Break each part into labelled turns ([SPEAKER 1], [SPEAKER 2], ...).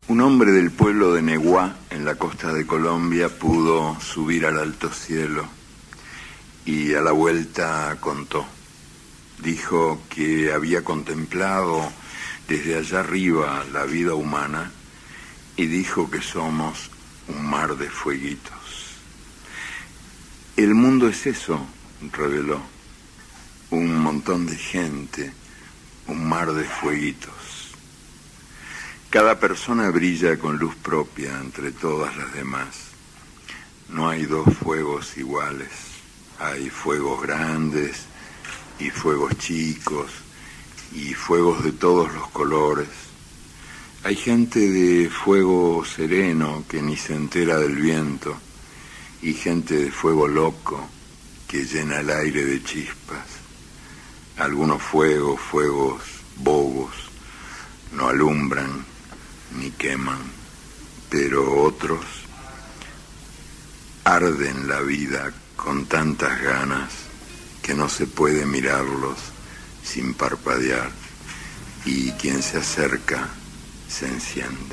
[SPEAKER 1] Un hombre del pueblo de Neguá, en la costa de Colombia, pudo subir al alto cielo y a la vuelta contó. Dijo que había contemplado desde allá arriba la vida humana y dijo que somos un mar de fueguitos. El mundo es eso, reveló, un montón de gente, un mar de fueguitos. Cada persona brilla con luz propia entre todas las demás. No hay dos fuegos iguales. Hay fuegos grandes y fuegos chicos y fuegos de todos los colores. Hay gente de fuego sereno que ni se entera del viento y gente de fuego loco que llena el aire de chispas. Algunos fuegos bobos, no alumbran ni queman, pero otros arden la vida con tantas ganas que no se puede mirarlos sin parpadear, y quien se acerca se enciende.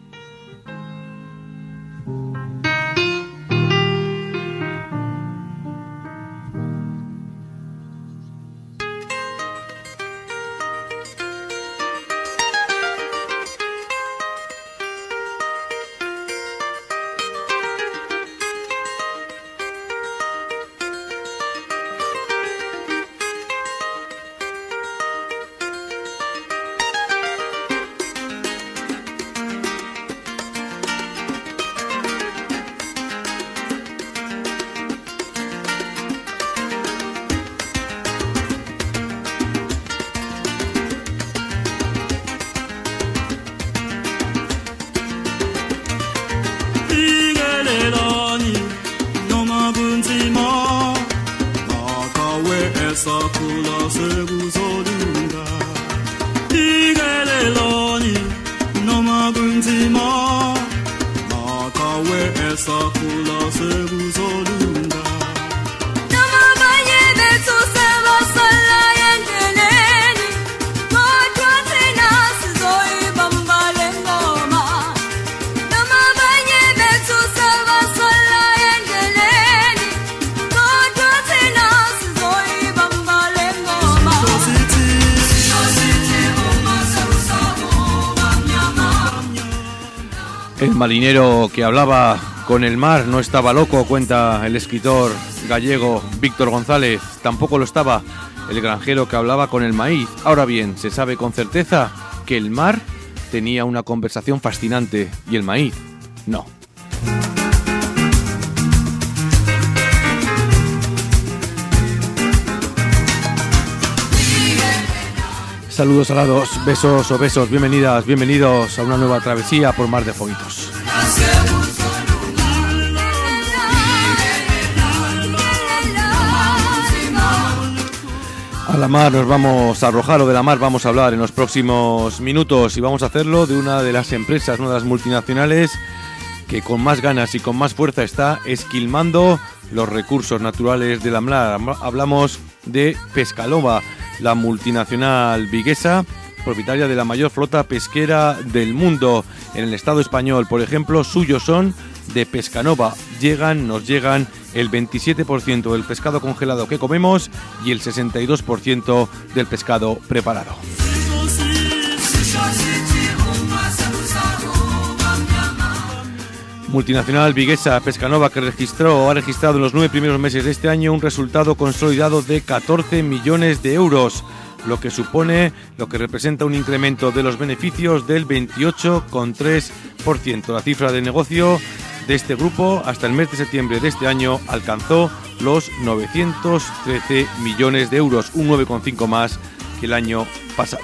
[SPEAKER 2] El marinero que hablaba con el mar no estaba loco, cuenta el escritor gallego Víctor González. Tampoco lo estaba el granjero que hablaba con el maíz. Ahora bien, se sabe con certeza que el mar tenía una conversación fascinante y el maíz no. Saludos alados, besos o besos, bienvenidas, bienvenidos a una nueva travesía por Mar de Fueguitos. A la mar nos vamos a arrojar, o de la mar vamos a hablar en los próximos minutos, y vamos a hacerlo de una de las empresas, una de las multinacionales que con más ganas y con más fuerza está esquilmando los recursos naturales de la mar. Hablamos de Pescanova, la multinacional viguesa, propietaria de la mayor flota pesquera del mundo. En el Estado español, por ejemplo, suyos son de Pescanova. Nos llegan el 27% del pescado congelado que comemos y el 62% del pescado preparado. Multinacional viguesa Pescanova, que ha registrado en los 9 primeros meses de este año un resultado consolidado de 14 millones de euros, lo que representa un incremento de los beneficios del 28,3%. La cifra de negocio de este grupo hasta el mes de septiembre de este año alcanzó los 913 millones de euros, un 9,5 más que el año pasado.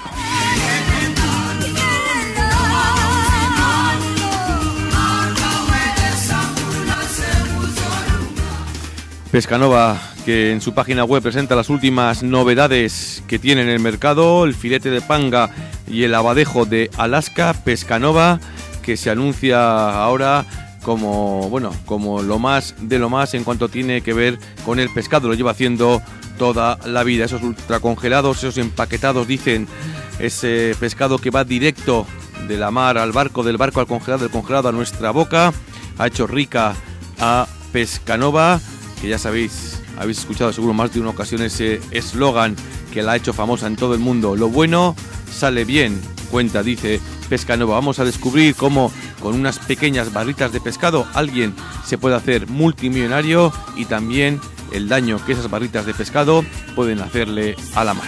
[SPEAKER 2] Pescanova, que en su página web presenta las últimas novedades que tiene en el mercado: el filete de panga y el abadejo de Alaska. Pescanova, que se anuncia ahora como lo más de lo más en cuanto tiene que ver con el pescado. Lo lleva haciendo toda la vida. Esos ultracongelados, esos empaquetados, dicen, ese pescado que va directo de la mar al barco, del barco al congelado, del congelado a nuestra boca. Ha hecho rica a Pescanova, que ya sabéis, habéis escuchado seguro más de una ocasión ese eslogan que la ha hecho famosa en todo el mundo. Lo bueno sale bien, cuenta, dice Pescanova. Vamos a descubrir cómo con unas pequeñas barritas de pescado alguien se puede hacer multimillonario y también el daño que esas barritas de pescado pueden hacerle a la mar.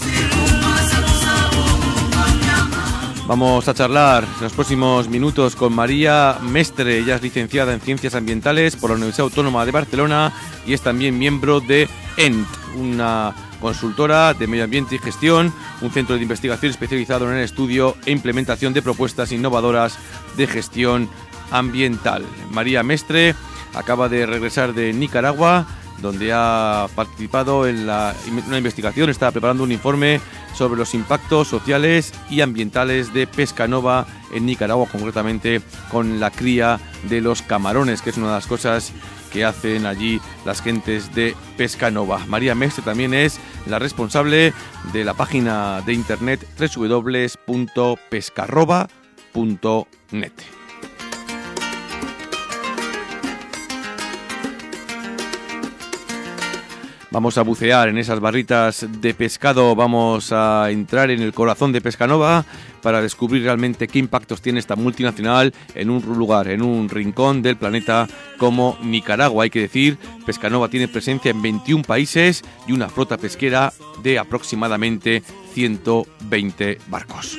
[SPEAKER 2] Vamos a charlar en los próximos minutos con María Mestre. Ella es licenciada en Ciencias Ambientales por la Universidad Autónoma de Barcelona y es también miembro de ENT, una consultora de medio ambiente y gestión, un centro de investigación especializado en el estudio e implementación de propuestas innovadoras de gestión ambiental. María Mestre acaba de regresar de Nicaragua, donde ha participado en una investigación, está preparando un informe sobre los impactos sociales y ambientales de Pescanova en Nicaragua, concretamente con la cría de los camarones, que es una de las cosas que hacen allí las gentes de Pescanova. María Mestre también es la responsable de la página de internet www.pescarroba.net. Vamos a bucear en esas barritas de pescado, vamos a entrar en el corazón de Pescanova para descubrir realmente qué impactos tiene esta multinacional en un lugar, en un rincón del planeta como Nicaragua. Hay que decir, Pescanova tiene presencia en 21 países y una flota pesquera de aproximadamente 120 barcos.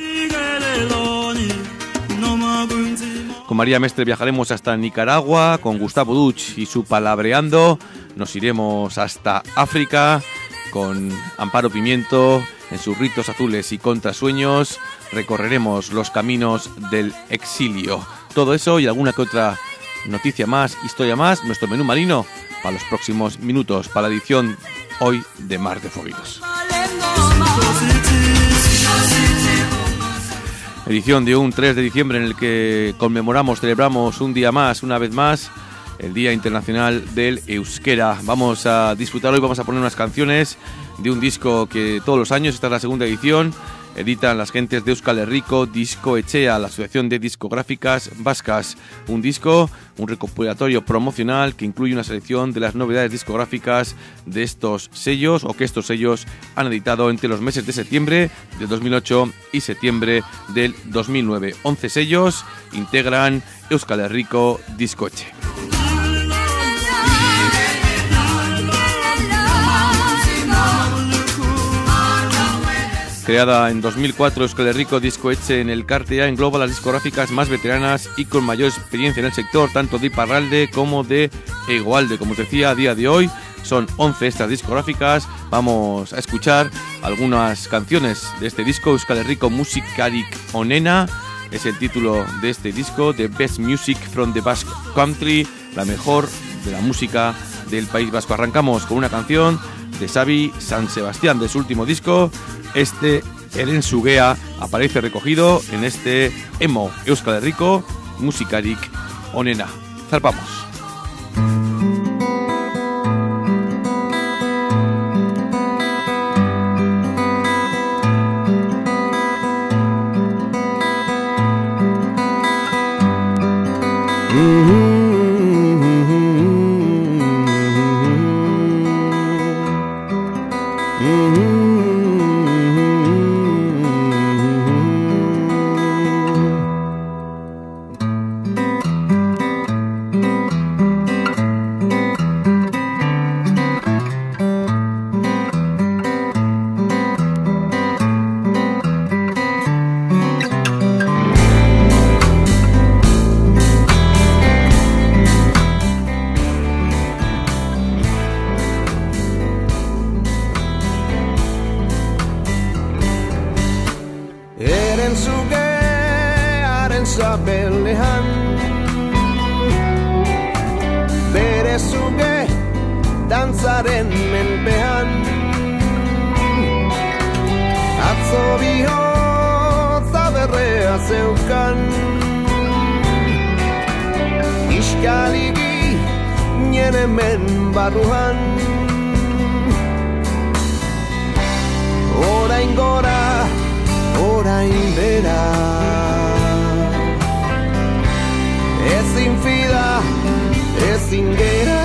[SPEAKER 2] Con María Mestre viajaremos hasta Nicaragua, con Gustavo Duch y su Palabreando. Nos iremos hasta África con Amparo Pimiento en sus ritos azules y contrasueños. Recorreremos los caminos del exilio. Todo eso y alguna que otra noticia más, historia más, nuestro menú marino para los próximos minutos, para la edición hoy de Mar de Fóbidos. Edición de un 3 de diciembre en el que celebramos un día más, una vez más, el Día Internacional del Euskera. Vamos a disfrutar hoy, vamos a poner unas canciones de un disco que todos los años, esta es la segunda edición, editan las gentes de Euskal Herriko Disco Etxea, la Asociación de Discográficas Vascas. Un disco, un recopilatorio promocional que incluye una selección de las novedades discográficas de estos sellos, o que estos sellos han editado entre los meses de septiembre del 2008 y septiembre del 2009. 11 sellos integran Euskal Herriko Disco Etxe. Creada en 2004, Euskal Herriko Disco Etxe en el Cartea engloba las discográficas más veteranas y con mayor experiencia en el sector, tanto de Iparralde como de Hegoalde. Como os decía, a día de hoy son 11 estas discográficas. Vamos a escuchar algunas canciones de este disco. Euskal Herriko Musikarik Onena es el título de este disco, The Best Music from the Basque Country, la mejor de la música del País Vasco. Arrancamos con una canción de Xabi San Sebastián, de su último disco. Este Eren Sugea aparece recogido en este Emo Euskal Herriko Musikarik Onena. Zarpamos.
[SPEAKER 3] Sabelehan bere zuge dantzaren menpean atzo bihotza berrea zeukan iskaligi nire men barruan orain gora orain bera ezin fida, ezin gera.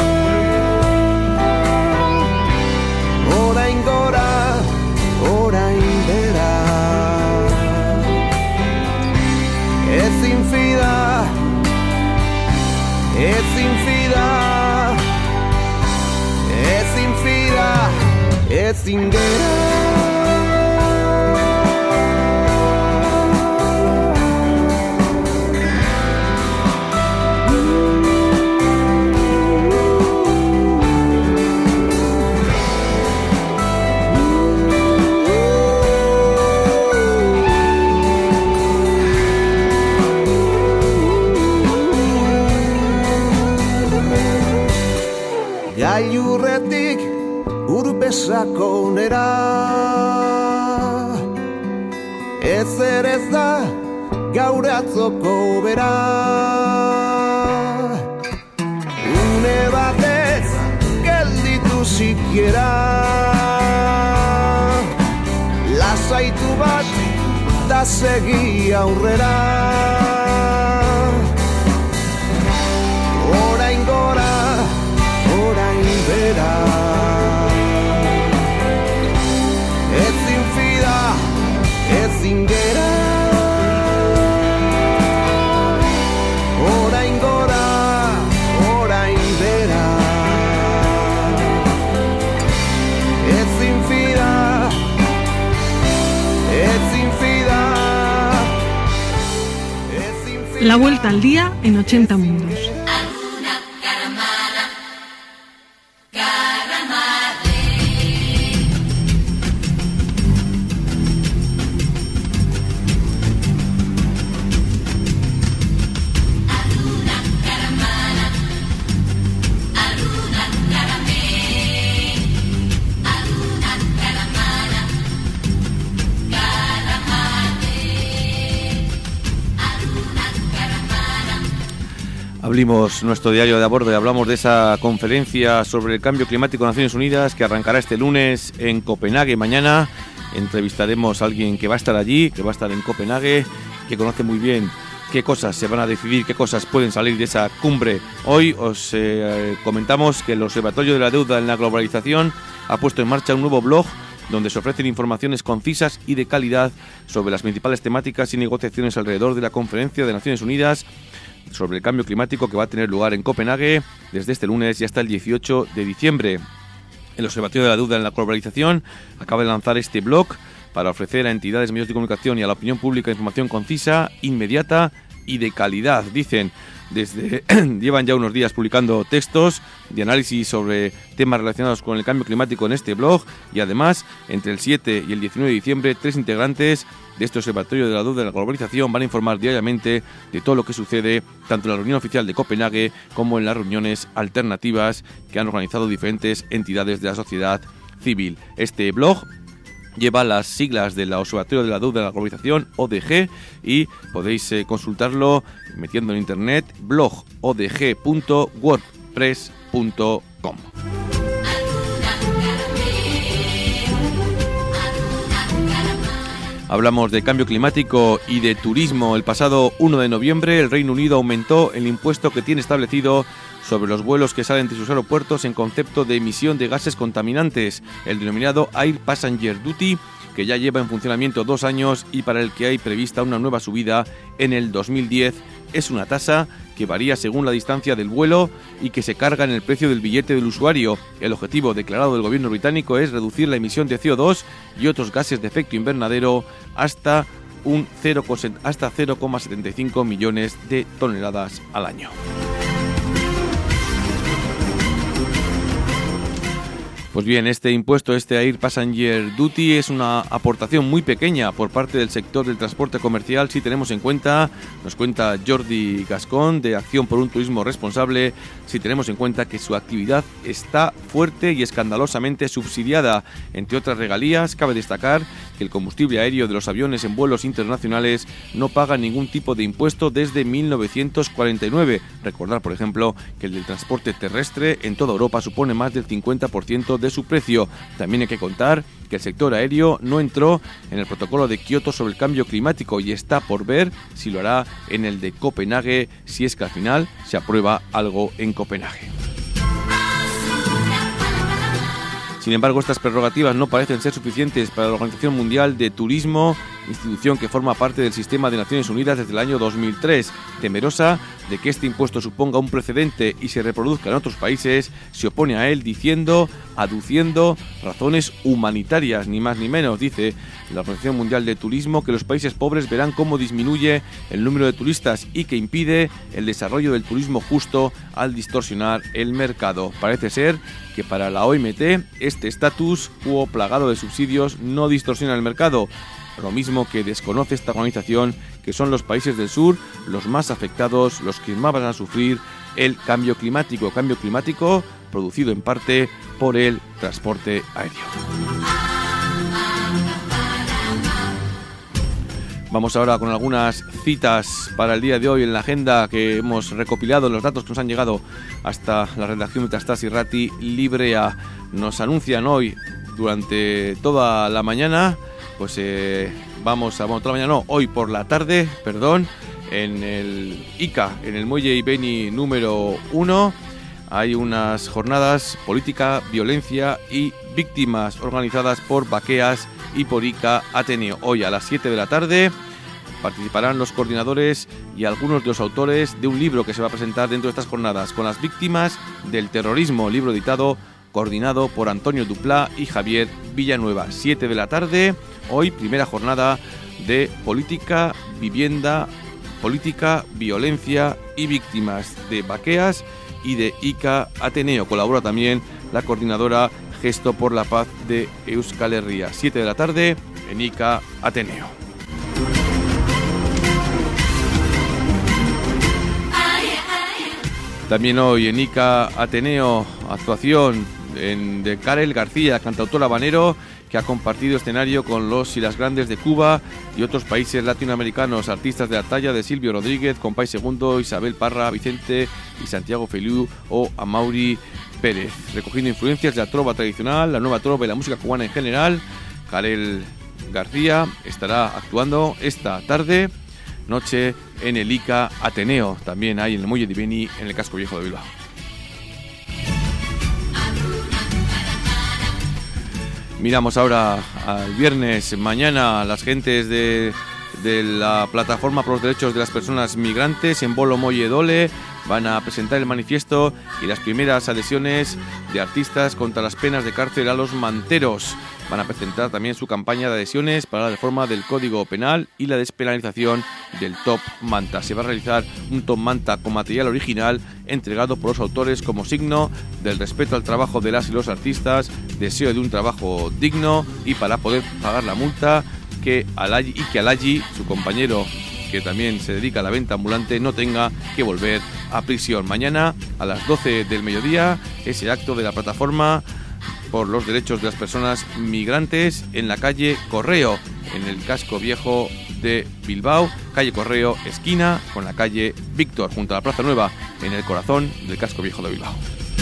[SPEAKER 3] Orain gora, orain bera. Ezin fida, ezin fida, ezin fida, ezin gera. Gailurretik Urpesako nera, ezer ez da gaur atzoko bera. Une batez gelditu sikiera, lasaitu bat da segi aurrera. Orain gora, orain bera. Ezin fida, ezin gera. Orain gora, orain bera. Ezin fida, ezin fida, ezin fida.
[SPEAKER 4] La vuelta al día en 80 mundos.
[SPEAKER 2] Abrimos nuestro diario de a bordo y hablamos de esa conferencia sobre el cambio climático de Naciones Unidas que arrancará este lunes en Copenhague. Mañana entrevistaremos a alguien que va a estar allí, que va a estar en Copenhague, que conoce muy bien qué cosas se van a decidir, qué cosas pueden salir de esa cumbre. Hoy os comentamos que el Observatorio de la Deuda en la Globalización ha puesto en marcha un nuevo blog donde se ofrecen informaciones concisas y de calidad sobre las principales temáticas y negociaciones alrededor de la Conferencia de Naciones Unidas sobre el cambio climático que va a tener lugar en Copenhague desde este lunes y hasta el 18 de diciembre. El Observatorio de la Deuda en la Globalización acaba de lanzar este blog para ofrecer a entidades, medios de comunicación y a la opinión pública información concisa, inmediata y de calidad. Dicen, llevan ya unos días publicando textos de análisis sobre temas relacionados con el cambio climático en este blog y además, entre el 7 y el 19 de diciembre, 3 integrantes de este Observatorio de la Deuda de la Globalización van a informar diariamente de todo lo que sucede tanto en la reunión oficial de Copenhague como en las reuniones alternativas que han organizado diferentes entidades de la sociedad civil. Este blog lleva las siglas del Observatorio de la Deuda de la Globalización, ODG, y podéis consultarlo metiendo en internet blogodg.wordpress.com. Hablamos de cambio climático y de turismo. El pasado 1 de noviembre el Reino Unido aumentó el impuesto que tiene establecido sobre los vuelos que salen de sus aeropuertos en concepto de emisión de gases contaminantes, el denominado Air Passenger Duty, que ya lleva en funcionamiento 2 años y para el que hay prevista una nueva subida en el 2010. Es una tasa que varía según la distancia del vuelo y que se carga en el precio del billete del usuario. El objetivo declarado del gobierno británico es reducir la emisión de CO2 y otros gases de efecto invernadero hasta 0,75 millones de toneladas al año. Pues bien, este impuesto, este Air Passenger Duty, es una aportación muy pequeña por parte del sector del transporte comercial si tenemos en cuenta, nos cuenta Jordi Gascón de Acción por un Turismo Responsable, si tenemos en cuenta que su actividad está fuerte y escandalosamente subsidiada. Entre otras regalías, cabe destacar que el combustible aéreo de los aviones en vuelos internacionales no paga ningún tipo de impuesto desde 1949. Recordar, por ejemplo, que el del transporte terrestre en toda Europa supone más del 50% de su precio. También hay que contar que el sector aéreo no entró en el protocolo de Kioto sobre el cambio climático y está por ver si lo hará en el de Copenhague, si es que al final se aprueba algo en Copenhague. Sin embargo, estas prerrogativas no parecen ser suficientes para la Organización Mundial de Turismo, institución que forma parte del sistema de Naciones Unidas desde el año 2003. Temerosa de que este impuesto suponga un precedente y se reproduzca en otros países, se opone a él aduciendo razones humanitarias, ni más ni menos. Dice la Organización Mundial de Turismo que los países pobres verán cómo disminuye el número de turistas y que impide el desarrollo del turismo justo al distorsionar el mercado. Parece ser que para la OMT este status quo plagado de subsidios no distorsiona el mercado, lo mismo que desconoce esta organización que son los países del sur los más afectados, los que más van a sufrir el cambio climático producido en parte por el transporte aéreo. Vamos ahora con algunas citas para el día de hoy en la agenda que hemos recopilado, los datos que nos han llegado hasta la redacción de Tastas y Rati Librea. Nos anuncian hoy durante toda la mañana, hoy por la tarde, en el ICA, en el Muelle Ibeni número 1, hay unas jornadas política, violencia y víctimas organizadas por Bakeas y por ICA Ateneo. Hoy a las 7 de la tarde participarán los coordinadores y algunos de los autores de un libro que se va a presentar dentro de estas jornadas, con las víctimas del terrorismo, libro editado, coordinado por Antonio Duplá y Javier Villanueva. 7 de la tarde, hoy primera jornada de política, vivienda, política, violencia y víctimas de Bakeas y de ICA Ateneo. Colabora también la coordinadora Gesto por la Paz de Euskal Herria. 7 de la tarde en ICA Ateneo. También hoy en ICA Ateneo, actuación de Karel García, cantautor habanero, que ha compartido escenario con los y las grandes de Cuba y otros países latinoamericanos, artistas de la talla de Silvio Rodríguez, Compay Segundo, Isabel Parra, Vicente y Santiago Feliu o Amaury Pérez, recogiendo influencias de la trova tradicional, la nueva trova y la música cubana en general. Karel García estará actuando esta noche en el ICA Ateneo, también hay en el Muelle de Ibeni, en el casco viejo de Bilbao. Miramos ahora al viernes. Mañana las gentes de la Plataforma por los Derechos de las Personas Migrantes en Bolo Molle Dole van a presentar el manifiesto y las primeras adhesiones de artistas contra las penas de cárcel a los manteros. Van a presentar también su campaña de adhesiones para la reforma del Código Penal y la despenalización del Top Manta. Se va a realizar un Top Manta con material original entregado por los autores como signo del respeto al trabajo de las y los artistas, deseo de un trabajo digno y para poder pagar la multa que Alayi, su compañero que también se dedica a la venta ambulante, no tenga que volver a prisión. Mañana a las 12 del mediodía es el acto de la Plataforma por los Derechos de las Personas Migrantes en la calle Correo, en el casco viejo de Bilbao, calle Correo, esquina con la calle Víctor, junto a la Plaza Nueva, en el corazón del casco viejo de Bilbao.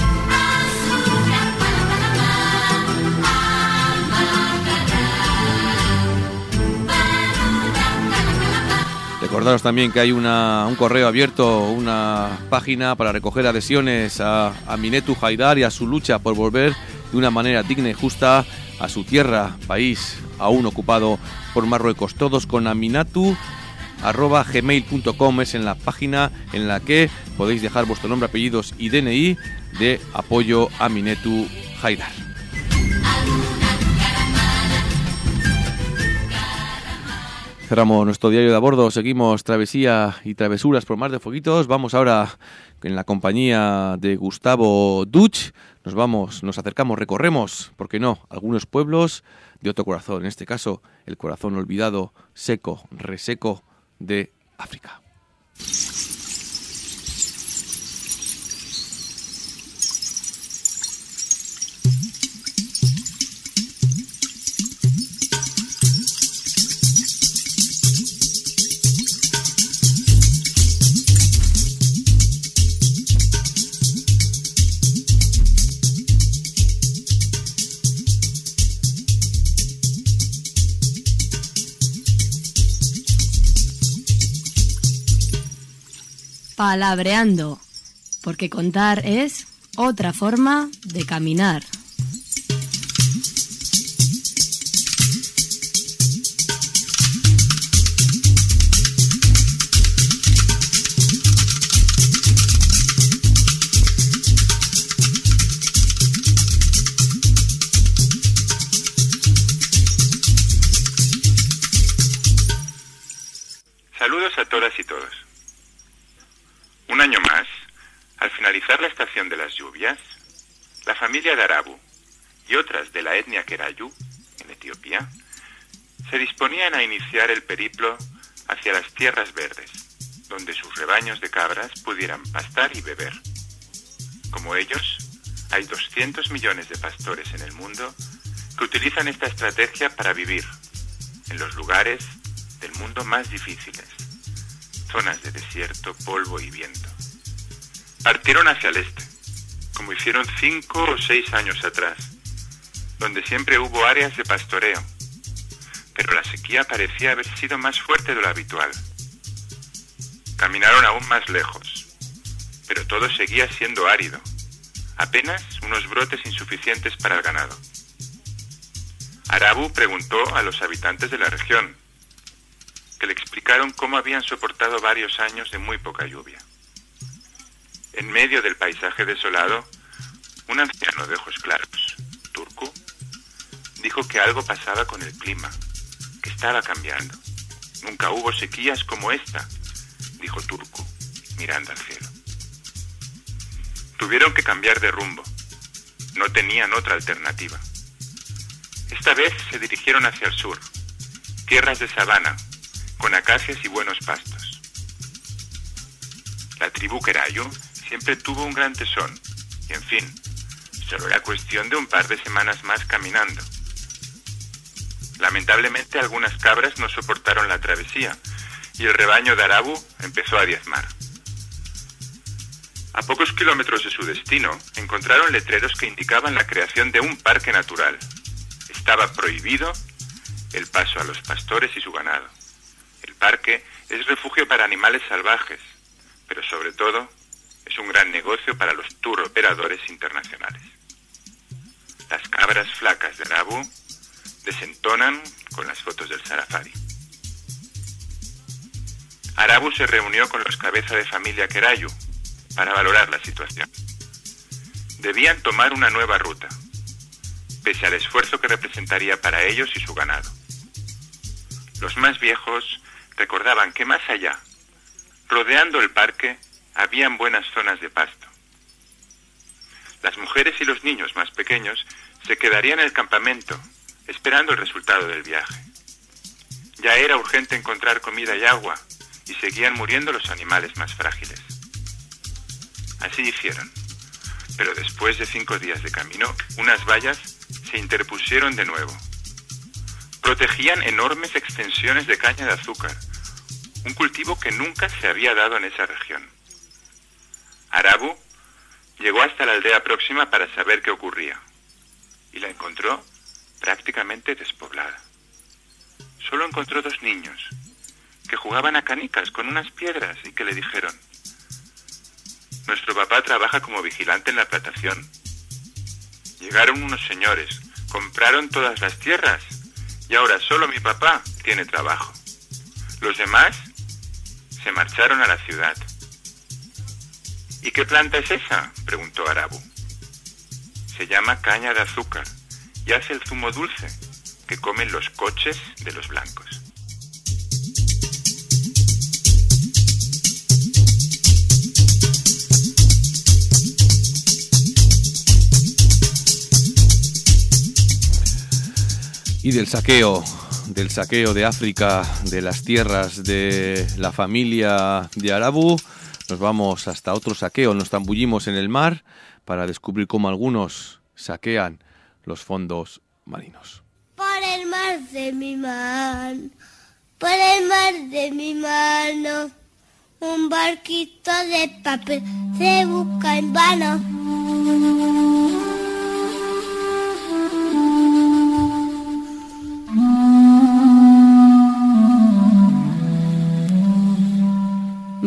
[SPEAKER 2] Recordaros también que hay un correo abierto, una página para recoger adhesiones a Aminetu Haidar y a su lucha por volver de una manera digna y justa a su tierra, país aún ocupado por Marruecos. Todos con aminatu@gmail.com es en la página en la que podéis dejar vuestro nombre, apellidos y DNI de apoyo a Aminetu Haidar. Cerramos nuestro diario de a bordo, seguimos travesía y travesuras por mar de fueguitos. Vamos ahora en la compañía de Gustavo Duch. Nos acercamos, recorremos, ¿por qué no?, algunos pueblos de otro corazón, en este caso el corazón olvidado, seco, reseco de África.
[SPEAKER 5] palabreando, porque contar es otra forma de caminar.
[SPEAKER 6] Saludos a todas y todos. Un año más, al finalizar la estación de las lluvias, la familia de Arabu y otras de la etnia Kerayu, en Etiopía, se disponían a iniciar el periplo hacia las tierras verdes, donde sus rebaños de cabras pudieran pastar y beber. Como ellos, hay 200 millones de pastores en el mundo que utilizan esta estrategia para vivir en los lugares del mundo más difíciles, zonas de desierto, polvo y viento. Partieron hacia el este, como hicieron 5 o 6 años atrás, donde siempre hubo áreas de pastoreo, pero la sequía parecía haber sido más fuerte de lo habitual. Caminaron aún más lejos, pero todo seguía siendo árido, apenas unos brotes insuficientes para el ganado. Arabu preguntó a los habitantes de la región, que le explicaron cómo habían soportado varios años de muy poca lluvia. En medio del paisaje desolado, un anciano de ojos claros, Turku, dijo que algo pasaba con el clima, que estaba cambiando. Nunca hubo sequías como esta, dijo Turku, mirando al cielo. Tuvieron que cambiar de rumbo. No tenían otra alternativa. Esta vez se dirigieron hacia el sur, tierras de sabana, con acacias y buenos pastos. La tribu Kerayu siempre tuvo un gran tesón, y en fin, solo era cuestión de un par de semanas más caminando. Lamentablemente algunas cabras no soportaron la travesía, y el rebaño de Arabu empezó a diezmar. A pocos kilómetros de su destino, encontraron letreros que indicaban la creación de un parque natural. Estaba prohibido el paso a los pastores y su ganado. El parque es refugio para animales salvajes, pero sobre todo es un gran negocio para los tour operadores internacionales. Las cabras flacas de Arabu desentonan con las fotos del safari. Arabu se reunió con los cabezas de familia Kerayu para valorar la situación. Debían tomar una nueva ruta, pese al esfuerzo que representaría para ellos y su ganado. Los más viejos recordaban que más allá, rodeando el parque, habían buenas zonas de pasto. Las mujeres y los niños más pequeños se quedarían en el campamento, esperando el resultado del viaje. Ya era urgente encontrar comida y agua, y seguían muriendo los animales más frágiles. Así hicieron, pero después de 5 días de camino, unas vallas se interpusieron de nuevo. Protegían enormes extensiones de caña de azúcar, un cultivo que nunca se había dado en esa región. Arabu llegó hasta la aldea próxima para saber qué ocurría, y la encontró prácticamente despoblada. Solo encontró 2 niños, que jugaban a canicas con unas piedras y que le dijeron: «Nuestro papá trabaja como vigilante en la plantación. Llegaron unos señores, compraron todas las tierras y ahora solo mi papá tiene trabajo. Los demás se marcharon a la ciudad». «¿Y qué planta es esa?», preguntó Arabu. «Se llama caña de azúcar y hace el zumo dulce que comen los coches de los blancos».
[SPEAKER 2] Y del saqueo de África, de las tierras de la familia de Arabu, nos vamos hasta otro saqueo, nos zambullimos en el mar para descubrir cómo algunos saquean los fondos marinos.
[SPEAKER 7] Por el mar de mi mano, por el mar de mi mano, un barquito de papel se busca en vano.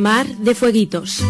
[SPEAKER 8] Mar de Fueguitos.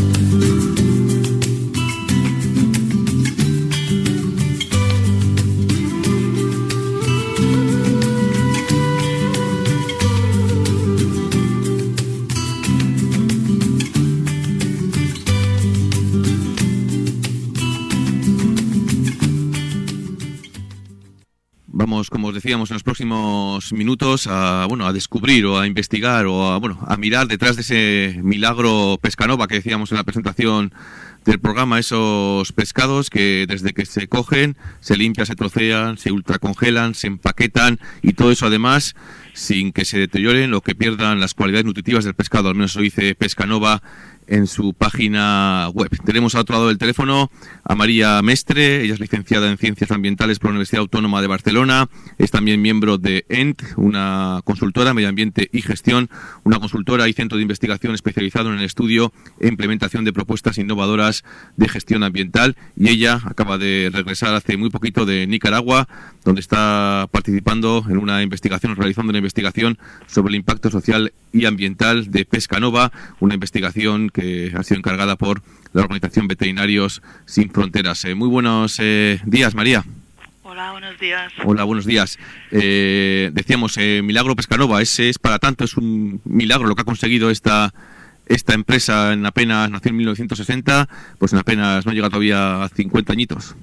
[SPEAKER 2] Vamos, como os decíamos, en los próximos minutos a descubrir o a investigar o a mirar detrás de ese milagro Pescanova que decíamos en la presentación del programa, esos pescados que desde que se cogen, se limpian, se trocean, se ultracongelan, se empaquetan y todo eso además sin que se deterioren o que pierdan las cualidades nutritivas del pescado, al menos eso dice Pescanova en su página web. Tenemos al otro lado del teléfono a María Mestre, ella es licenciada en Ciencias Ambientales por la Universidad Autónoma de Barcelona, es también miembro de ENT, una consultora, Medio Ambiente y Gestión, una consultora y centro de investigación especializado en el estudio e implementación de propuestas innovadoras de gestión ambiental, y ella acaba de regresar hace muy poquito de Nicaragua, donde está participando en una investigación, realizando una investigación sobre el impacto social y ambiental de Pescanova, una investigación que ha sido encargada por la organización Veterinarios Sin Fronteras. Muy buenos días, María.
[SPEAKER 9] Hola, buenos días.
[SPEAKER 2] Hola, buenos días. Decíamos, milagro Pescanova, ese es para tanto, es un milagro lo que ha conseguido esta empresa en apenas, nació en 1960, pues en apenas no llega todavía a 50 añitos.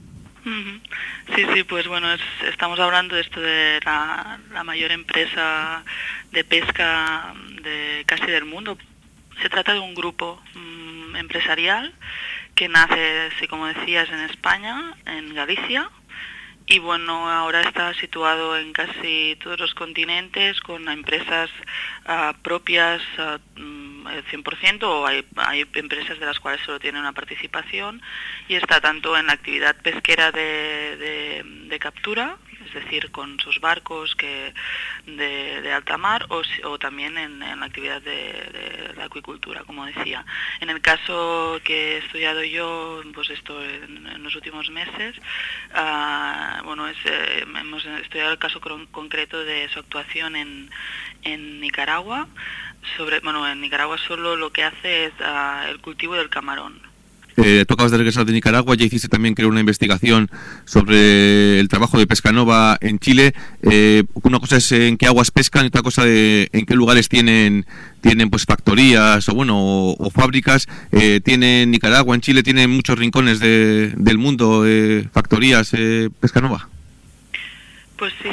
[SPEAKER 9] Sí, pues bueno, estamos hablando de esto de la mayor empresa de pesca de casi del mundo. Se trata de un grupo empresarial que nace, así como decías, en España, en Galicia, y bueno, ahora está situado en casi todos los continentes con empresas propias 100%, o hay empresas de las cuales solo tiene una participación, y está tanto en la actividad pesquera de captura, es decir, con sus barcos de alta mar, o también en la actividad de la acuicultura, como decía. En el caso que he estudiado yo, pues esto en los últimos meses, hemos estudiado el caso concreto de su actuación en Nicaragua. En Nicaragua solo lo que hace es el cultivo del camarón.
[SPEAKER 2] Tú acabas de regresar de Nicaragua, ya hiciste también, creo, una investigación sobre el trabajo de Pescanova en Chile. Una cosa es en qué aguas pescan y otra cosa en qué lugares tienen pues factorías o fábricas. ¿Tienen Nicaragua, en Chile, tienen muchos rincones del mundo factorías Pescanova?
[SPEAKER 9] Pues sí,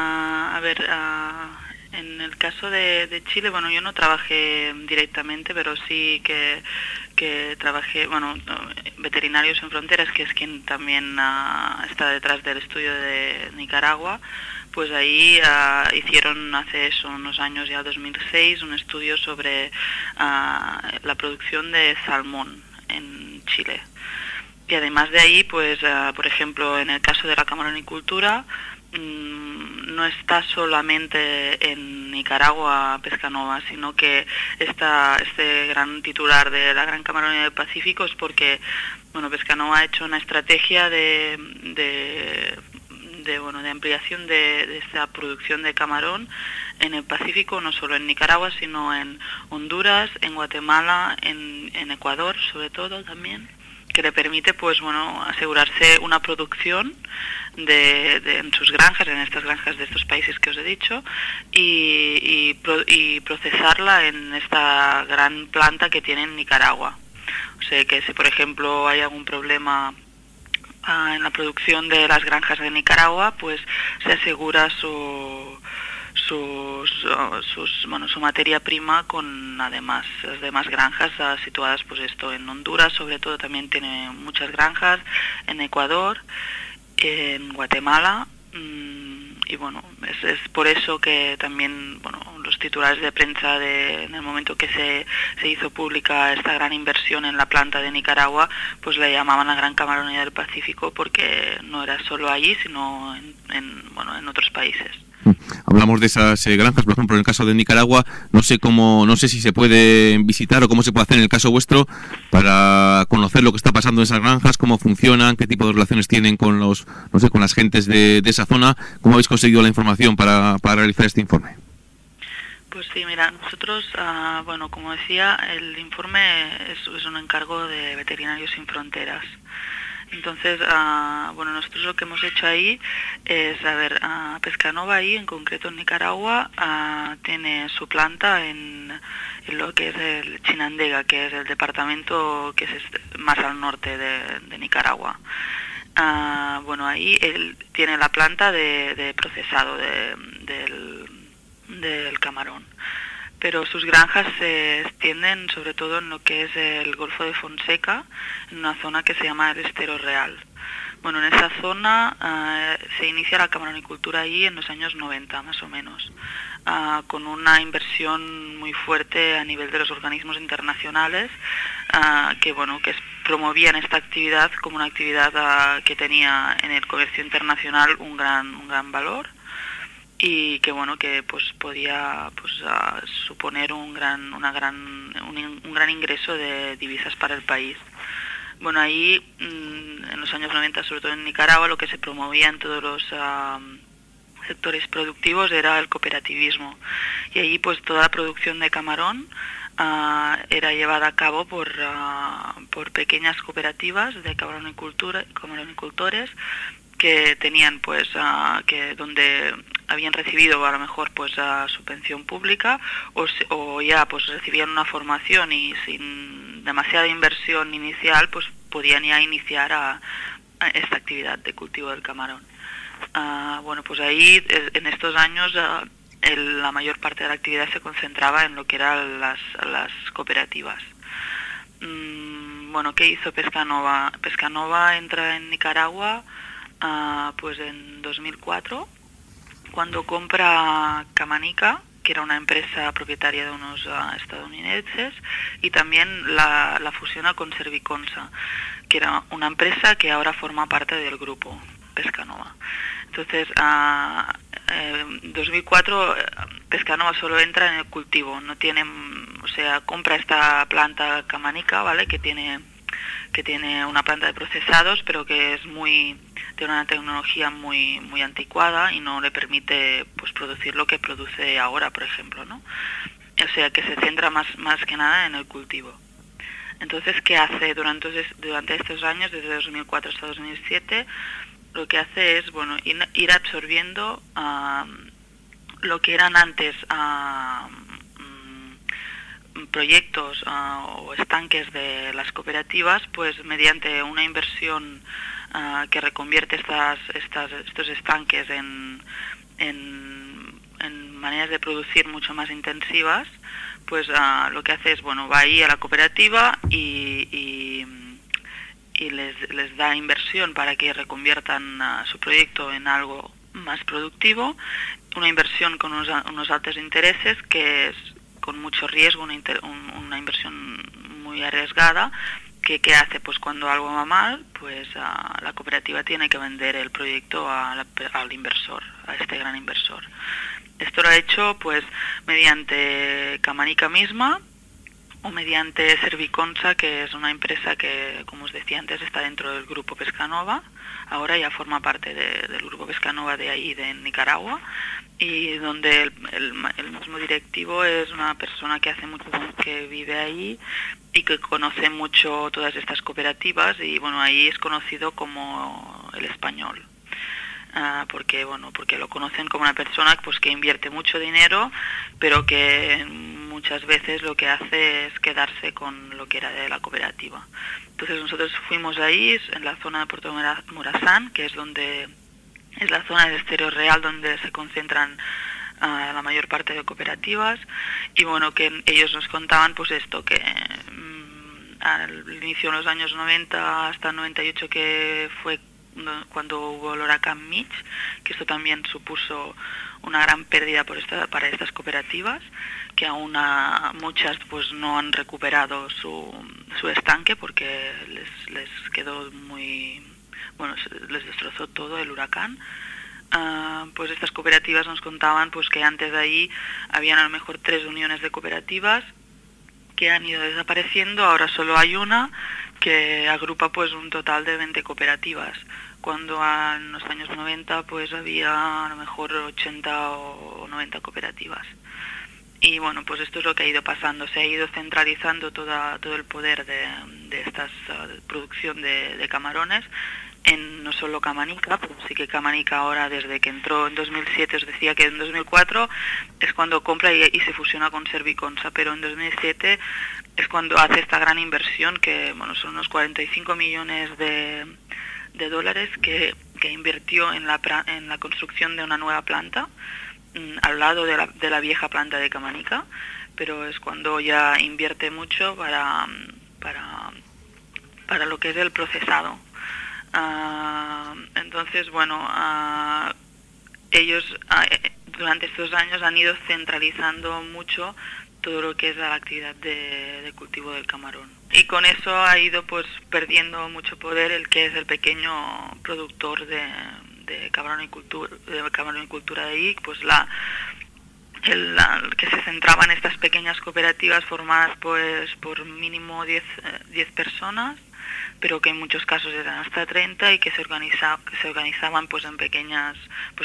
[SPEAKER 9] en el caso de Chile, yo no trabajé directamente, pero sí que trabajé, Veterinarios Sin Fronteras, que es quien también está detrás del estudio de Nicaragua, pues ahí hicieron hace unos años, ya 2006, un estudio sobre la producción de salmón en Chile. Y además de ahí, pues, por ejemplo, en el caso de la camaronicultura, no está solamente en Nicaragua Pescanova, sino que este gran titular de la Gran Camaronía del Pacífico es porque Pescanova ha hecho una estrategia de ampliación de esta producción de camarón en el Pacífico, no solo en Nicaragua, sino en Honduras, en Guatemala, en Ecuador, sobre todo también, que le permite asegurarse una producción en sus granjas, en estas granjas de estos países que os he dicho, y procesarla en esta gran planta que tiene en Nicaragua. O sea que si por ejemplo hay algún problema en la producción de las granjas de Nicaragua, pues se asegura su materia prima con además las demás granjas situadas en Honduras, sobre todo también tiene muchas granjas, en Ecuador, en Guatemala, y es por eso que también los titulares de prensa en el momento que se hizo pública esta gran inversión en la planta de Nicaragua, pues le llamaban la Gran Camaronía del Pacífico, porque no era solo allí, sino en otros países.
[SPEAKER 2] Hablamos de esas granjas, por ejemplo, en el caso de Nicaragua, no sé si se puede visitar o cómo se puede hacer en el caso vuestro para conocer lo que está pasando en esas granjas, cómo funcionan, qué tipo de relaciones tienen con con las gentes de esa zona. ¿Cómo habéis conseguido la información para realizar este informe?
[SPEAKER 9] Pues sí, mira, nosotros, bueno, como decía, el informe es un encargo de Veterinarios Sin Fronteras. Entonces, bueno, nosotros lo que hemos hecho ahí es, a ver, Pescanova ahí, en concreto en Nicaragua, tiene su planta en lo que es el Chinandega, que es el departamento que es más al norte de Nicaragua. Bueno, ahí él tiene la planta de procesado del camarón, pero sus granjas se extienden sobre todo en lo que es el Golfo de Fonseca, en una zona que se llama el Estero Real. Bueno, en esa zona se inicia la camaronicultura allí en los años 90 más o menos, con una inversión muy fuerte a nivel de los organismos internacionales que promovían esta actividad como una actividad que tenía en el comercio internacional un gran valor, y que bueno, que pues podía suponer un gran ingreso de divisas para el país. Bueno, ahí en los años 90, sobre todo en Nicaragua, lo que se promovía en todos los sectores productivos era el cooperativismo, y allí pues toda la producción de camarón era llevada a cabo por pequeñas cooperativas de camaronicultores que tenían pues que donde habían recibido a lo mejor pues subvención pública o ya pues recibían una formación y sin demasiada inversión inicial pues podían ya iniciar a esta actividad de cultivo del camarón. Bueno, pues ahí en estos años la mayor parte de la actividad se concentraba en lo que eran las cooperativas. Bueno, ¿qué hizo Pescanova? Pescanova entra en Nicaragua pues en 2004, cuando compra Camanica, que era una empresa propietaria de unos estadounidenses, y también la fusiona con Serviconsa, que era una empresa que ahora forma parte del grupo Pescanova. Entonces, en 2004 Pescanova solo entra en el cultivo, no tiene, o sea, compra esta planta Camanica, ¿vale?, que tiene una planta de procesados, pero que tiene una tecnología muy anticuada y no le permite pues producir lo que produce ahora, por ejemplo, ¿no? O sea, que se centra más que nada en el cultivo. Entonces, ¿qué hace durante estos años, desde 2004 hasta 2007? Lo que hace es, bueno, ir absorbiendo lo que eran antes proyectos o estanques de las cooperativas, pues mediante una inversión que reconvierte estos estanques en maneras de producir mucho más intensivas, pues lo que hace es, bueno, va ahí a la cooperativa y les da inversión para que reconviertan su proyecto en algo más productivo, una inversión con unos altos intereses, que es con mucho riesgo, una inversión muy arriesgada, que hace pues cuando algo va mal, pues la cooperativa tiene que vender el proyecto al inversor, a este gran inversor. Esto lo ha hecho pues mediante Camanica misma o mediante Serviconsa, que es una empresa que, como os decía antes, está dentro del grupo Pescanova, ahora ya forma parte del grupo Pescanova de ahí, de Nicaragua, y donde el mismo directivo es una persona que hace mucho tiempo que vive ahí y que conoce mucho todas estas cooperativas, y bueno, ahí es conocido como el español. Porque lo conocen como una persona pues que invierte mucho dinero, pero que muchas veces lo que hace es quedarse con lo que era de la cooperativa. Entonces nosotros fuimos ahí, en la zona de Puerto Morazán, que es la zona del Estero Real donde se concentran la mayor parte de cooperativas, y bueno, que ellos nos contaban pues esto, que al inicio de los años 90 hasta el 98, que fue cuando hubo el huracán Mitch, que esto también supuso una gran pérdida para estas cooperativas, que aún muchas pues no han recuperado su estanque porque les quedó les destrozó todo el huracán. Pues estas cooperativas nos contaban pues que antes de ahí habían a lo mejor 3 uniones de cooperativas que han ido desapareciendo, ahora solo hay una que agrupa pues un total de 20 cooperativas, cuando en los años 90 pues había a lo mejor 80 o 90 cooperativas. Y bueno, pues esto es lo que ha ido pasando. Se ha ido centralizando todo el poder de esta producción de camarones en no solo Camanica, pero sí que Camanica ahora, desde que entró en 2007, os decía que en 2004 es cuando compra y se fusiona con Serviconsa, pero en 2007 es cuando hace esta gran inversión, que bueno, son unos 45 millones de dólares que invirtió en la construcción de una nueva planta al lado de la vieja planta de Camanica, pero es cuando ya invierte mucho para lo que es el procesado. Entonces, bueno, ellos durante estos años han ido centralizando mucho todo lo que es la actividad de cultivo del camarón. Y con eso ha ido pues perdiendo mucho poder el que es el pequeño productor de camaronicultura de ahí, pues que se centraba en estas pequeñas cooperativas formadas pues por mínimo 10 personas, pero que en muchos casos eran hasta 30 y que se organizaban pues en pequeñas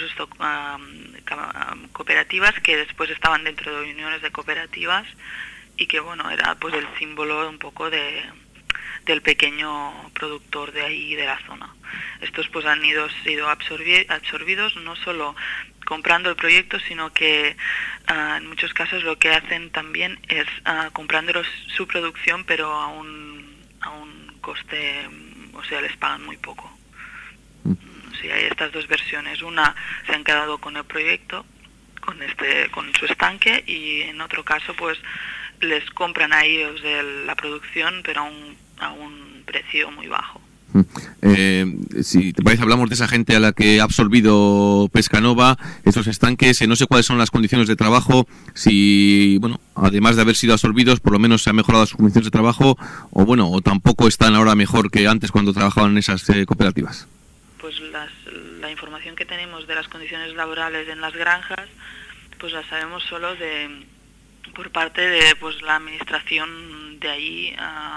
[SPEAKER 9] cooperativas que después estaban dentro de uniones de cooperativas y que bueno, era pues el símbolo un poco del pequeño productor de ahí de la zona. Estos pues han sido absorbidos no solo comprando el proyecto, sino que en muchos casos lo que hacen también es comprando su producción, pero a un coste, o sea, les pagan muy poco. Sí, hay estas dos versiones. Una, se han quedado con el proyecto, con su estanque, y en otro caso pues les compran a ellos la producción, pero a un precio muy bajo.
[SPEAKER 2] Si te parece, hablamos de esa gente a la que ha absorbido Pescanova, estos estanques. No sé cuáles son las condiciones de trabajo, si, bueno, además de haber sido absorbidos, por lo menos se han mejorado sus condiciones de trabajo, o tampoco están ahora mejor que antes cuando trabajaban en esas cooperativas.
[SPEAKER 9] Pues la información que tenemos de las condiciones laborales en las granjas, pues la sabemos solo por parte de pues la administración de ahí,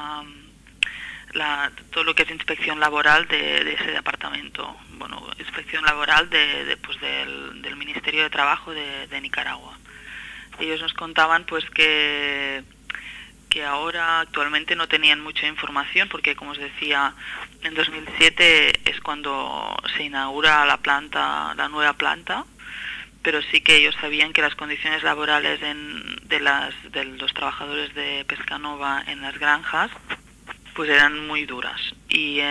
[SPEAKER 9] todo lo que es inspección laboral de ese departamento, bueno, inspección laboral del Ministerio de Trabajo de Nicaragua. Ellos nos contaban pues que ahora actualmente no tenían mucha información, porque como os decía, en 2007 es cuando se inaugura la nueva planta, pero sí que ellos sabían que las condiciones laborales de los trabajadores de Pescanova en las granjas pues eran muy duras y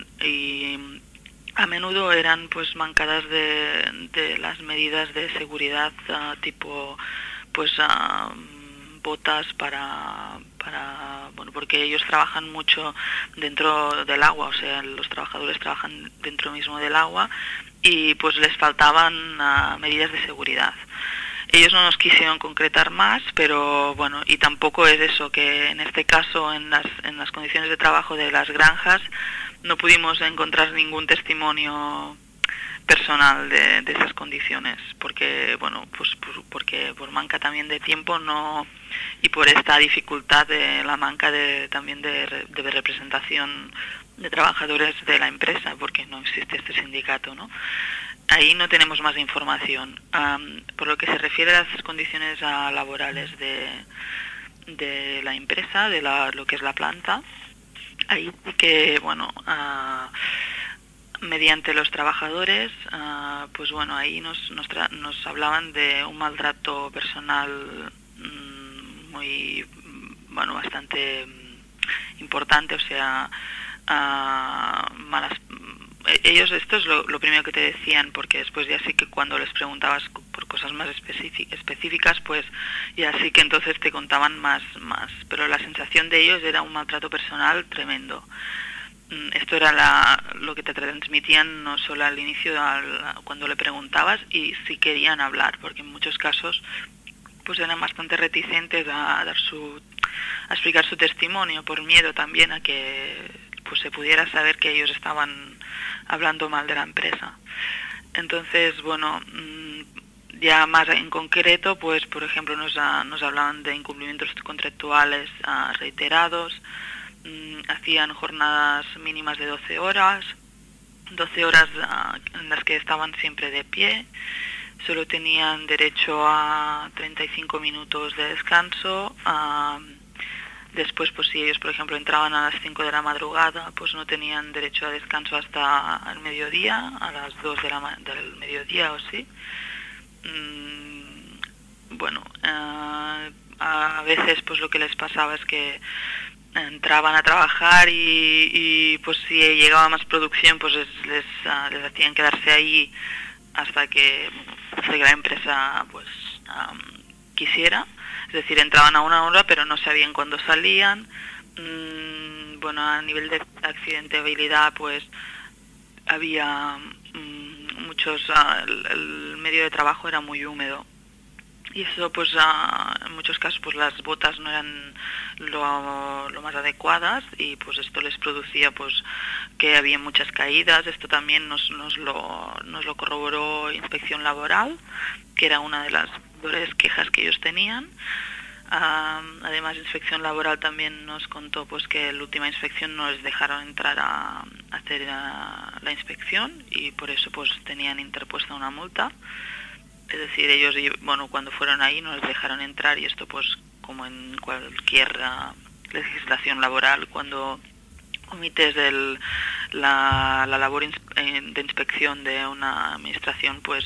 [SPEAKER 9] a menudo eran pues mancadas de las medidas de seguridad, tipo pues botas porque ellos trabajan mucho dentro del agua, o sea, los trabajadores trabajan dentro mismo del agua y pues les faltaban medidas de seguridad. Ellos no nos quisieron concretar más, pero bueno, y tampoco es eso, que en este caso en las condiciones de trabajo de las granjas no pudimos encontrar ningún testimonio personal de esas condiciones, porque bueno, pues porque por manca también de tiempo y por esta dificultad de la manca también de representación de trabajadores de la empresa, porque no existe este sindicato, ¿no? Ahí no tenemos más información. Por lo que se refiere a las condiciones laborales de la empresa, lo que es la planta, ahí sí que, bueno, mediante los trabajadores, pues bueno, ahí nos hablaban de un maltrato personal muy, bueno, bastante importante, o sea, ellos esto es lo primero que te decían, porque después ya sí que cuando les preguntabas por cosas más específicas, pues ya sí que entonces te contaban más, pero la sensación de ellos era un maltrato personal tremendo. Esto era lo que te transmitían no solo al inicio, cuando le preguntabas, y sí querían hablar, porque en muchos casos pues eran bastante reticentes a explicar su testimonio, por miedo también a que pues se pudiera saber que ellos estaban hablando mal de la empresa. Entonces, bueno, ya más en concreto, pues por ejemplo nos hablaban de incumplimientos contractuales reiterados, hacían jornadas mínimas de 12 horas en las que estaban siempre de pie, solo tenían derecho a 35 minutos de descanso. Después, pues si ellos, por ejemplo, entraban a las 5 de la madrugada, pues no tenían derecho a descanso hasta el mediodía, a las 2 del mediodía o sí. Bueno, a veces pues lo que les pasaba es que entraban a trabajar y pues si llegaba más producción, pues les hacían quedarse ahí hasta que la empresa pues quisiera. Es decir, entraban a una hora pero no sabían cuándo salían. Bueno, a nivel de accidentabilidad pues había muchos, el medio de trabajo era muy húmedo y eso pues en muchos casos pues las botas no eran lo más adecuadas y pues esto les producía pues que había muchas caídas. Esto también nos lo corroboró Inspección Laboral, que era una de las mayores quejas que ellos tenían. Además, Inspección Laboral también nos contó pues que en la última inspección no les dejaron entrar a hacer la inspección y por eso pues tenían interpuesta una multa. Es decir, ellos, bueno, cuando fueron ahí no les dejaron entrar y esto pues como en cualquier legislación laboral, cuando omites la labor de inspección de una administración, pues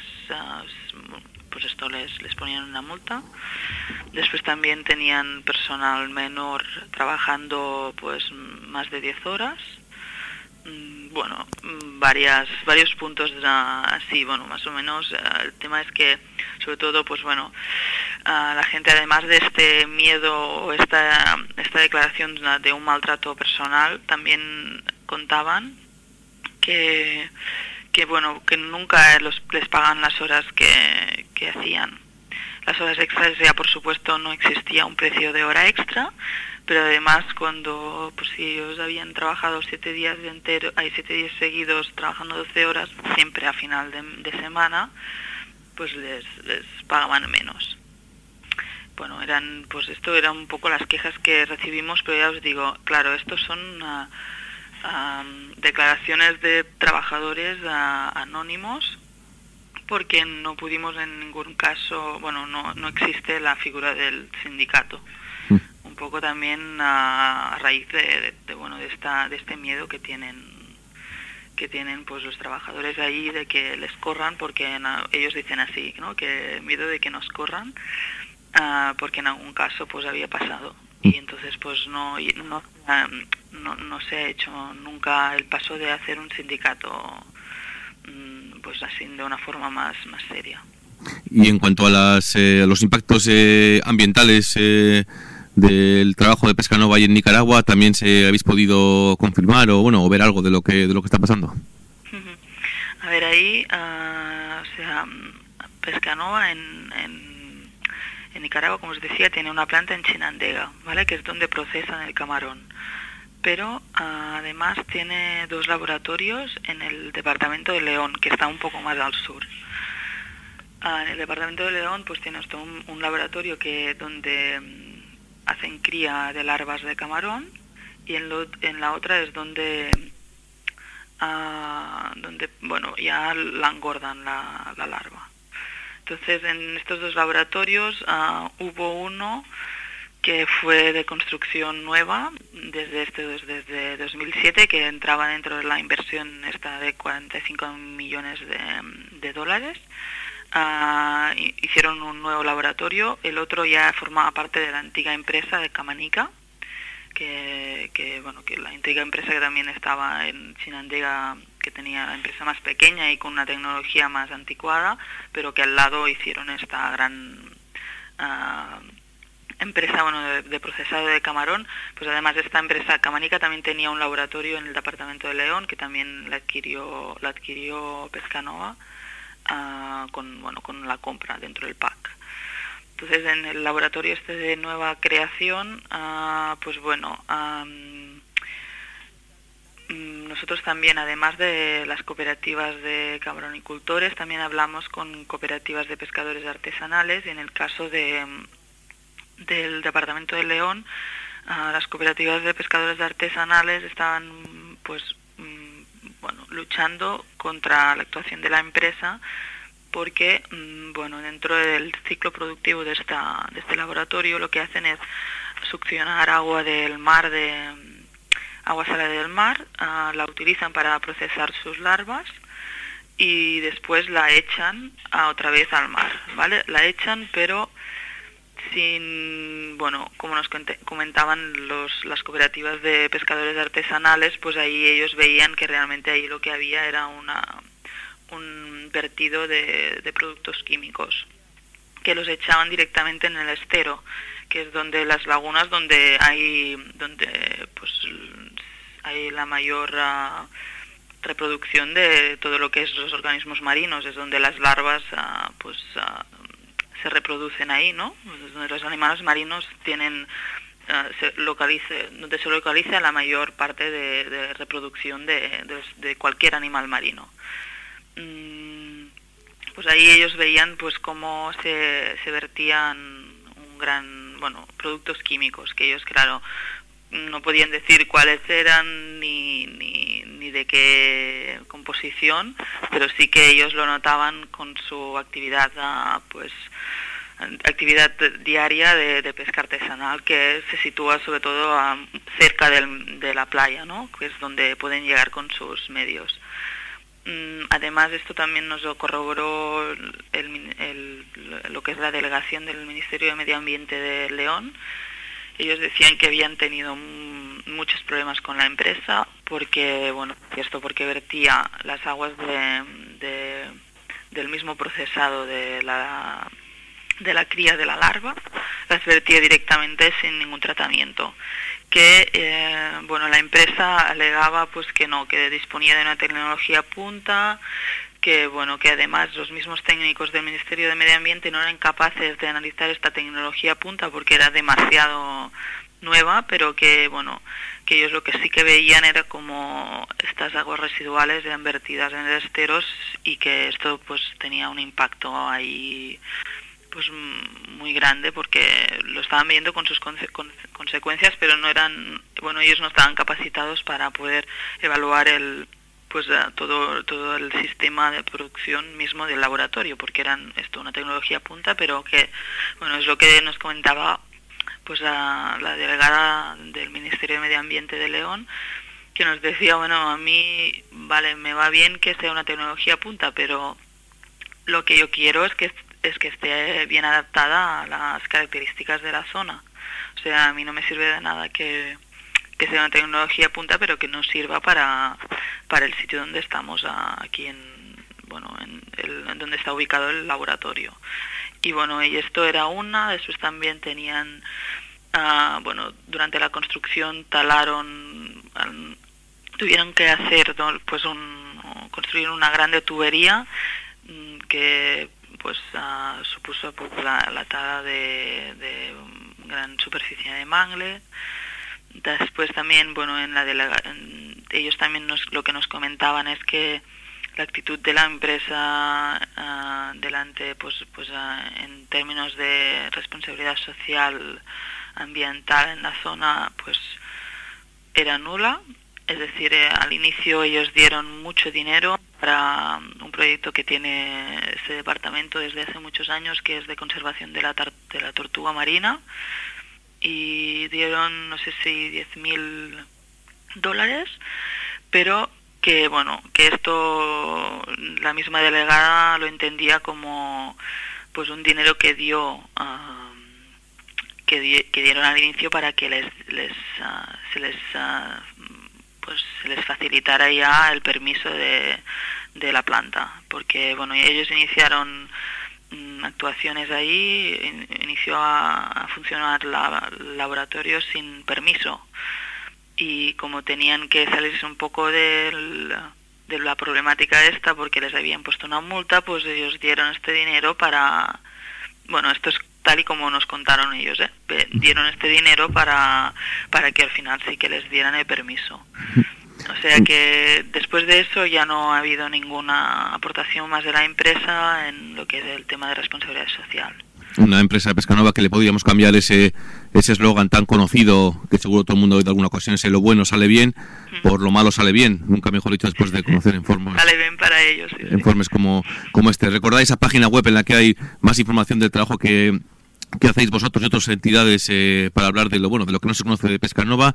[SPEAKER 9] pues esto les ponían una multa. Después también tenían personal menor trabajando pues más de 10 horas. Bueno, varios puntos así, bueno, más o menos. El tema es que, sobre todo, pues bueno, la gente, además de este miedo o esta declaración de un maltrato personal, también contaban que bueno, que nunca les pagan las horas que hacían. Las horas extras, ya por supuesto no existía un precio de hora extra, pero además cuando pues si ellos habían trabajado 7 días seguidos trabajando 12 horas, siempre a final de semana, pues les pagaban menos. Bueno, esto eran un poco las quejas que recibimos, pero ya os digo, claro, estos son declaraciones de trabajadores anónimos, porque no pudimos en ningún caso, bueno, no existe la figura del sindicato. Un poco también a raíz de este miedo que tienen pues los trabajadores ahí de que les corran, porque ellos dicen así, ¿no? Que miedo de que nos corran, porque en algún caso pues había pasado y entonces pues no se ha hecho nunca el paso de hacer un sindicato pues así de una forma más seria.
[SPEAKER 2] Y en cuanto a los impactos ambientales del trabajo de Pescanova ahí en Nicaragua, ¿también habéis podido confirmar o ver algo de lo que está pasando?
[SPEAKER 9] A ver, ahí, Pescanova en Nicaragua, como os decía, tiene una planta en Chinandega, ¿vale? Que es donde procesan el camarón. Pero además tiene 2 laboratorios en el departamento de León, que está un poco más al sur. En el departamento de León pues tiene un laboratorio donde hacen cría de larvas de camarón y en la otra es donde bueno, ya la engordan la larva. Entonces en estos 2 laboratorios hubo uno que fue de construcción nueva desde 2007, que entraba dentro de la inversión esta de 45 millones de dólares. Hicieron un nuevo laboratorio. El otro ya formaba parte de la antigua empresa de Camanica, que la antigua empresa que también estaba en Chinandega, que tenía la empresa más pequeña y con una tecnología más anticuada, pero que al lado hicieron esta gran empresa de procesado de camarón. Pues además esta empresa Camanica también tenía un laboratorio en el departamento de León, que también la adquirió Pescanova con la compra dentro del PAC. Entonces en el laboratorio este de nueva creación, pues bueno, nosotros también, además de las cooperativas de camaronicultores, también hablamos con cooperativas de pescadores artesanales, y en el caso del departamento de León, las cooperativas de pescadores artesanales estaban pues luchando contra la actuación de la empresa, porque, dentro del ciclo productivo de este laboratorio lo que hacen es succionar agua del mar, agua salada del mar, la utilizan para procesar sus larvas y después la echan otra vez al mar, ¿vale? La echan, pero como nos comentaban las cooperativas de pescadores artesanales, pues ahí ellos veían que realmente ahí lo que había era un vertido de productos químicos que los echaban directamente en el estero, que es donde las lagunas donde hay la mayor reproducción de todo lo que es los organismos marinos, es donde las larvas se reproducen ahí, ¿no? Es donde los animales marinos tienen donde se localiza la mayor parte de reproducción de cualquier animal marino. Pues ahí ellos veían pues cómo se vertían productos químicos, que ellos, claro, no podían decir cuáles eran ni de qué composición, pero sí que ellos lo notaban con su actividad diaria de pesca artesanal, que se sitúa sobre todo cerca de la playa, ¿no? Que es donde pueden llegar con sus medios. Además, esto también nos lo corroboró lo que es la delegación del Ministerio de Medio Ambiente de León. Ellos decían que habían tenido muchos problemas con la empresa porque vertía las aguas del mismo procesado de la cría de la larva, las vertía directamente sin ningún tratamiento. La empresa alegaba pues que disponía de una tecnología punta, que además los mismos técnicos del Ministerio de Medio Ambiente no eran capaces de analizar esta tecnología punta porque era demasiado nueva, pero que ellos lo que sí que veían era como estas aguas residuales eran vertidas en el esteros y que esto pues tenía un impacto ahí pues muy grande, porque lo estaban viendo con sus consecuencias, pero ellos no estaban capacitados para poder evaluar todo el sistema de producción mismo del laboratorio, porque eran una tecnología punta, pero que es lo que nos comentaba pues la delegada del Ministerio de Medio Ambiente de León, que nos decía, a mí me va bien que sea una tecnología punta, pero lo que yo quiero es que esté bien adaptada a las características de la zona. O sea, a mí no me sirve de nada que sea una tecnología punta, pero que no sirva para el sitio donde estamos aquí donde está ubicado el laboratorio. Y y esto era después también tenían, durante la construcción tuvieron que hacer construir una grande tubería que supuso la tala de gran superficie de mangle. Después también, ellos también lo que nos comentaban es que la actitud de la empresa en términos de responsabilidad social ambiental en la zona pues era nula. Es decir, al inicio ellos dieron mucho dinero para un proyecto que tiene ese departamento desde hace muchos años, que es de conservación de la tortuga marina, y dieron, no sé si $10.000, pero que esto la misma delegada lo entendía como pues un dinero que dieron al inicio para que se les facilitara ya el permiso de la planta, porque ellos iniciaron actuaciones ahí, inició a funcionar el laboratorio sin permiso, y como tenían que salirse un poco de la problemática esta porque les habían puesto una multa, pues ellos dieron este dinero para, esto es tal y como nos contaron ellos, dieron este dinero para que al final sí que les dieran el permiso. O sea que después de eso ya no ha habido ninguna aportación más de la empresa en lo que es el tema de responsabilidad social.
[SPEAKER 2] Una empresa Pescanova que le podríamos cambiar ese ese eslogan tan conocido que seguro todo el mundo ha oído en alguna ocasión, ese lo bueno sale bien, por lo malo sale bien, nunca mejor dicho después de conocer informes.
[SPEAKER 9] Sale bien para ellos. Sí,
[SPEAKER 2] informes como este. Recordáis esa página web en la que hay más información del trabajo que hacéis vosotros y otras entidades para hablar de lo bueno, de lo que no se conoce de Pescanova,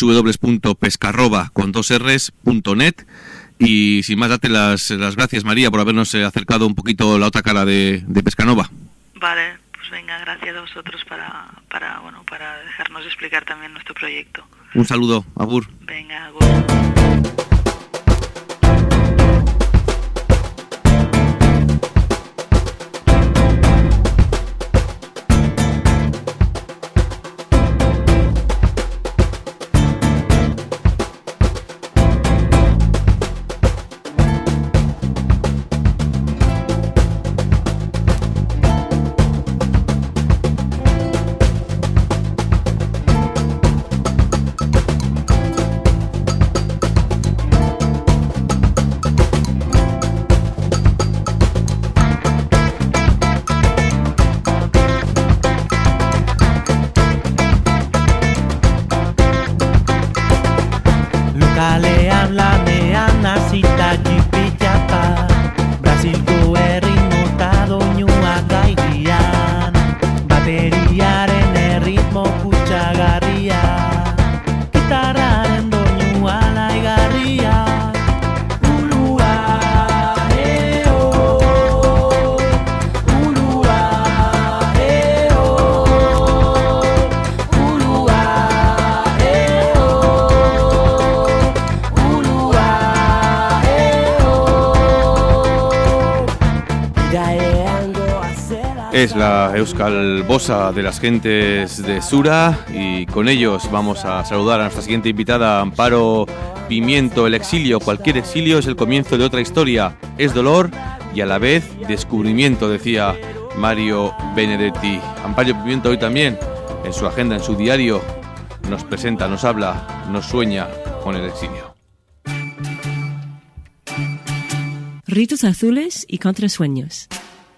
[SPEAKER 2] www.pescarroba.net. Y sin más, date las gracias, María, por habernos acercado un poquito la otra cara de Pescanova.
[SPEAKER 9] Vale, pues venga, gracias a vosotros para dejarnos explicar también nuestro proyecto.
[SPEAKER 2] Un saludo, agur.
[SPEAKER 9] Venga, agur.
[SPEAKER 8] Kalean lanean hasita jipijapa Brasilgo herrimo ta doinuak gairian Bateriaren erritmo kutsagarria Gitarraren doinua laigarria Ulua, ulua, ulua,
[SPEAKER 2] Es la Euskal Bosa de las gentes de Sura y con ellos vamos a saludar a nuestra siguiente invitada, Amparo Pimiento. El exilio, cualquier exilio, es el comienzo de otra historia. Es dolor y a la vez descubrimiento, decía Mario Benedetti. Amparo Pimiento hoy también, en su agenda, en su diario, nos presenta, nos habla, nos sueña con el exilio.
[SPEAKER 10] Ritos azules y contrasueños.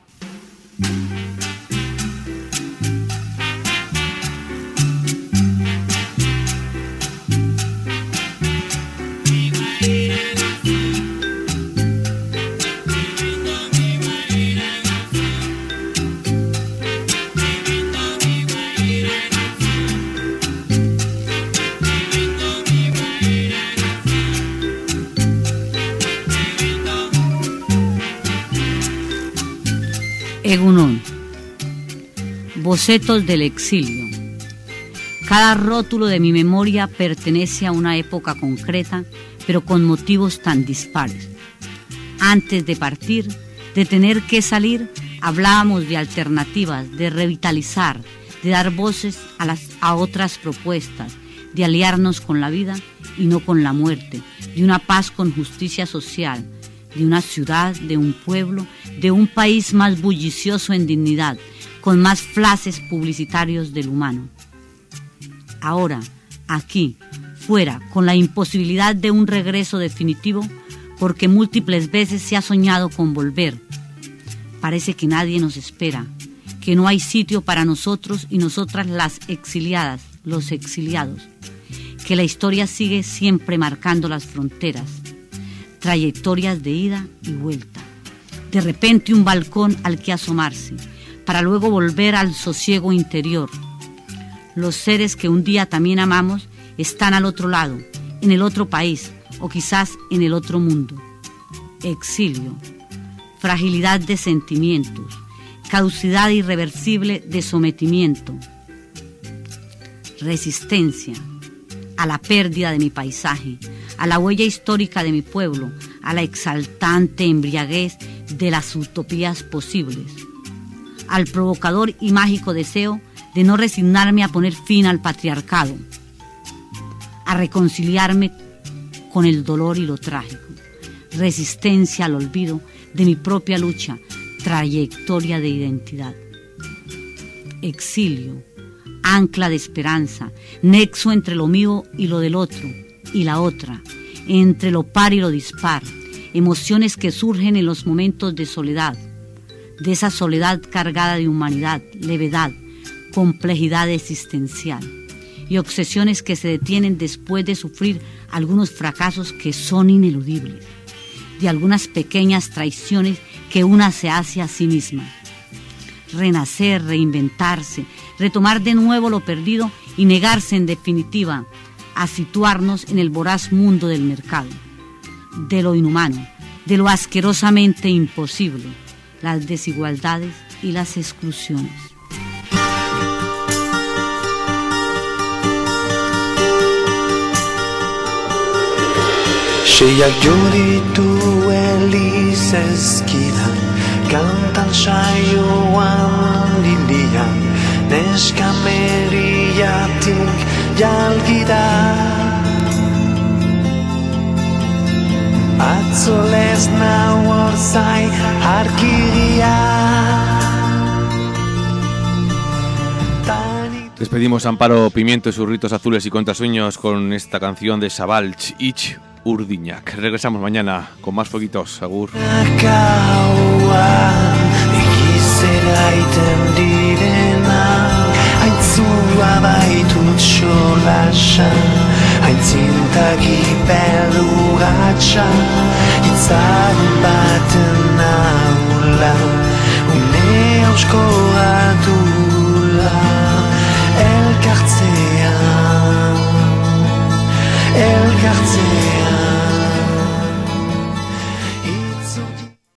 [SPEAKER 11] Egunon. Bocetos del exilio. Cada rótulo de mi memoria pertenece a una época concreta, pero con motivos tan dispares. Antes de partir, de tener que salir, hablábamos de alternativas, de revitalizar, de dar voces a otras propuestas, de aliarnos con la vida y no con la muerte, de una paz con justicia social, de una ciudad, de un pueblo, de un país más bullicioso en dignidad, con más flashes publicitarios del humano. Ahora, aquí, fuera, con la imposibilidad de un regreso definitivo, porque múltiples veces se ha soñado con volver. Parece que nadie nos espera, que no hay sitio para nosotros y nosotras las exiliadas, los exiliados, que la historia sigue siempre marcando las fronteras, trayectorias de ida y vuelta. De repente un balcón al que asomarse, para luego volver al sosiego interior. Los seres que un día también amamos están al otro lado, en el otro país o quizás en el otro mundo. Exilio, fragilidad de sentimientos, caducidad irreversible de sometimiento, resistencia a la pérdida de mi paisaje, a la huella histórica de mi pueblo, a la exaltante embriaguez de las utopías posibles, al provocador y mágico deseo de no resignarme a poner fin al patriarcado, a reconciliarme con el dolor y lo trágico, resistencia al olvido de mi propia lucha, trayectoria de identidad. Exilio, ancla de esperanza, nexo entre lo mío y lo del otro, y la otra, entre lo par y lo dispar, emociones que surgen en los momentos de soledad, de esa soledad cargada de humanidad, levedad, complejidad existencial y obsesiones que se detienen después de sufrir algunos fracasos que son ineludibles, de algunas pequeñas traiciones que una se hace a sí misma. Renacer, reinventarse, retomar de nuevo lo perdido y negarse en definitiva a situarnos en el voraz mundo del mercado, de lo inhumano, de lo asquerosamente imposible, las desigualdades y las exclusiones.
[SPEAKER 12] Siyagyoritu elisezkidan, kantan saioan lilian, neskameriatik jalgida. Atzo lesna orzai harkiria.
[SPEAKER 2] Despedimos a Amparo Pimiento y sus ritos azules y contrasueños con esta canción de Zabalch, Ich Urdiñak. Regresamos mañana con más fueguitos. Agur.
[SPEAKER 12] El quartier